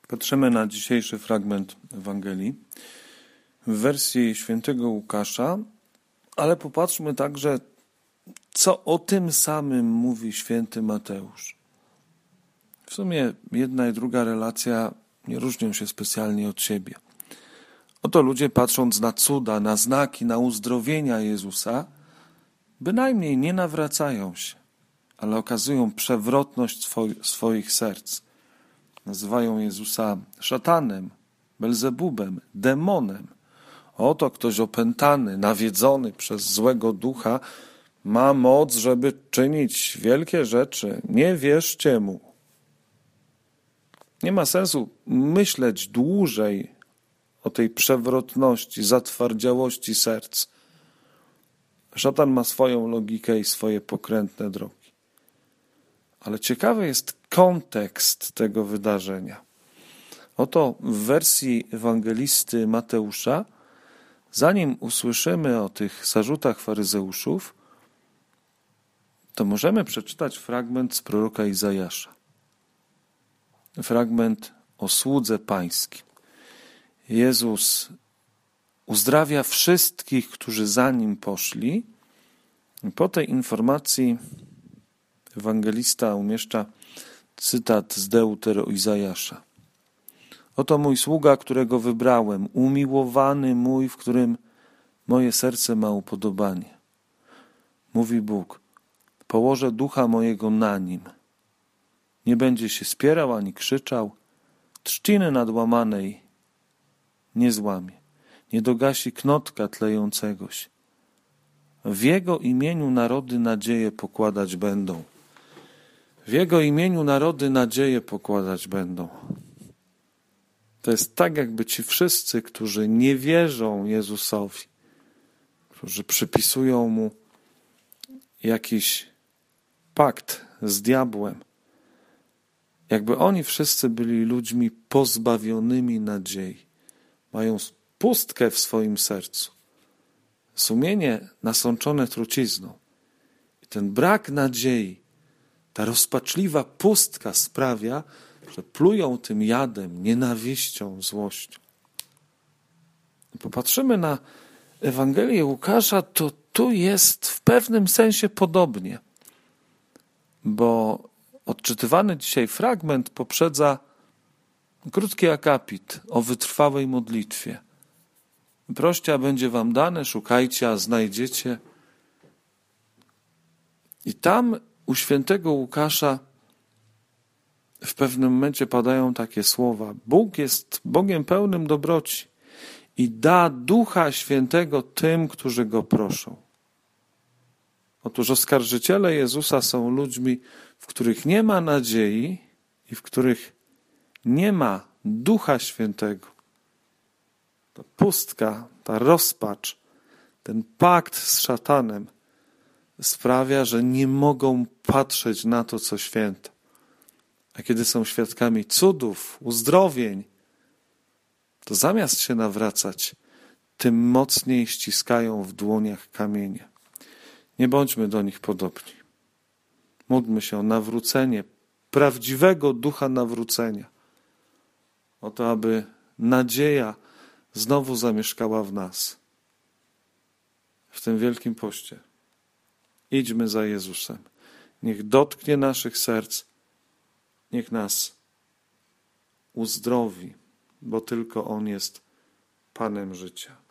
Patrzymy na dzisiejszy fragment Ewangelii w wersji świętego Łukasza, ale popatrzmy także, co o tym samym mówi święty Mateusz. W sumie jedna i druga relacja nie różnią się specjalnie od siebie. Oto ludzie, patrząc na cuda, na znaki, na uzdrowienia Jezusa, bynajmniej nie nawracają się, ale okazują przewrotność swoich serc. Nazywają Jezusa szatanem, Belzebubem, demonem. Oto ktoś opętany, nawiedzony przez złego ducha ma moc, żeby czynić wielkie rzeczy. Nie wierzcie mu. Nie ma sensu myśleć dłużej o tej przewrotności, zatwardziałości serc. Szatan ma swoją logikę i swoje pokrętne drogi. Ale ciekawy jest kontekst tego wydarzenia. Oto w wersji ewangelisty Mateusza, zanim usłyszymy o tych zarzutach faryzeuszów, to możemy przeczytać fragment z proroka Izajasza. Fragment o słudze pańskim. Jezus uzdrawia wszystkich, którzy za nim poszli. I po tej informacji ewangelista umieszcza cytat z Deutero Izajasza. Oto mój sługa, którego wybrałem, umiłowany mój, w którym moje serce ma upodobanie. Mówi Bóg, położę ducha mojego na nim. Nie będzie się spierał ani krzyczał, trzciny nadłamanej nie złamie, nie dogasi knotka tlejącegoś. W Jego imieniu narody nadzieję pokładać będą. W Jego imieniu narody nadzieję pokładać będą. To jest tak, jakby ci wszyscy, którzy nie wierzą Jezusowi, którzy przypisują Mu jakiś pakt z diabłem, jakby oni wszyscy byli ludźmi pozbawionymi nadziei. Mają pustkę w swoim sercu. Sumienie nasączone trucizną. I ten brak nadziei, ta rozpaczliwa pustka sprawia, że plują tym jadem, nienawiścią, złością. Popatrzymy na Ewangelię Łukasza, to tu jest w pewnym sensie podobnie, bo odczytywany dzisiaj fragment poprzedza krótki akapit o wytrwałej modlitwie. Proście, a będzie wam dane, szukajcie, a znajdziecie. I tam u świętego Łukasza w pewnym momencie padają takie słowa. Bóg jest Bogiem pełnym dobroci i da Ducha Świętego tym, którzy Go proszą. Otóż oskarżyciele Jezusa są ludźmi, w których nie ma nadziei i w których nie ma Ducha Świętego. Ta pustka, ta rozpacz, ten pakt z szatanem sprawia, że nie mogą patrzeć na to, co święte. A kiedy są świadkami cudów, uzdrowień, to zamiast się nawracać, tym mocniej ściskają w dłoniach kamienie. Nie bądźmy do nich podobni. Módlmy się o nawrócenie, prawdziwego ducha nawrócenia. O to, aby nadzieja znowu zamieszkała w nas. W tym wielkim poście. Idźmy za Jezusem. Niech dotknie naszych serc. Niech nas uzdrowi, bo tylko On jest Panem życia.